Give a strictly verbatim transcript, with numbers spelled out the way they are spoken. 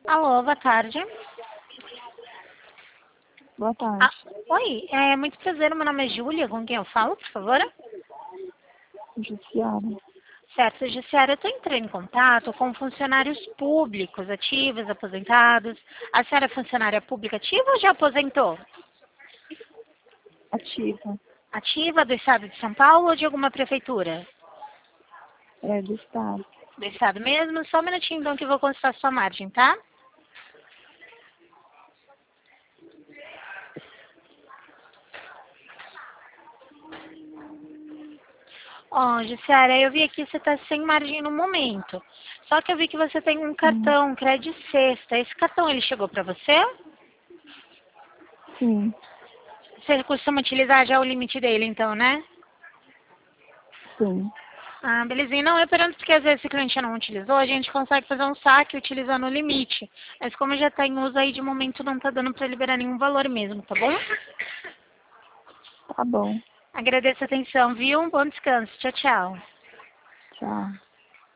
Alô, boa tarde. Boa tarde. Ah, oi, é muito prazer, meu nome é Júlia, com quem eu falo, por favor? Judiciário. Certo, Judiciário, eu estou entrando em contato com funcionários públicos, ativos, aposentados. A senhora é funcionária pública ativa ou já aposentou? Ativa. Ativa do Estado de São Paulo ou de alguma prefeitura? É do Estado. Do Estado mesmo? Só um minutinho então que eu vou consultar sua margem, tá? Ó, Jussiara, eu vi aqui que você está sem margem no momento. Só que eu vi que você tem um Sim. cartão, Credit Sexta. Esse cartão, ele chegou para você? Sim. Você costuma utilizar já o limite dele, então, né? Sim. Ah, belezinha. Não, eu pergunto porque às vezes esse cliente não utilizou, a gente consegue fazer um saque utilizando o limite. Mas como já está em uso aí, de momento não está dando para liberar nenhum valor mesmo, tá bom? Tá bom. Agradeço a atenção, viu? Um bom descanso. Tchau, tchau. Tchau.